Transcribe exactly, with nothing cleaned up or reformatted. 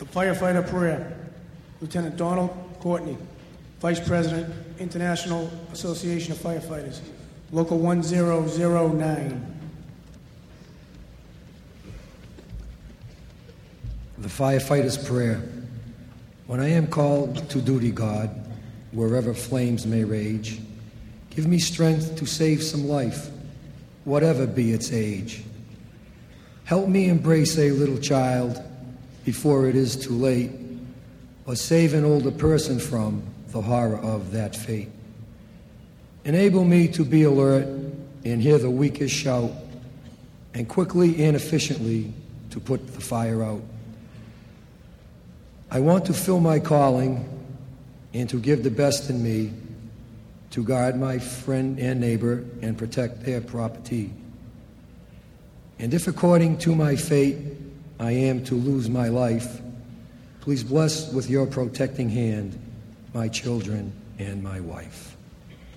Firefighter Prayer, Lieutenant Donald Courtney, Vice President, International Association of Firefighters, Local one zero zero nine. The Firefighter's Prayer. When I am called to duty, God, wherever flames may rage, give me strength to save some life, whatever be its age. Help me embrace a little child before it is too late, or save an older person from the horror of that fate. Enable me to be alert and hear the weakest shout, and quickly and efficiently to put the fire out. I want to fill my calling and to give the best in me to guard my friend and neighbor and protect their property. And if according to my fate I am to lose my life, please bless with your protecting hand my children and my wife.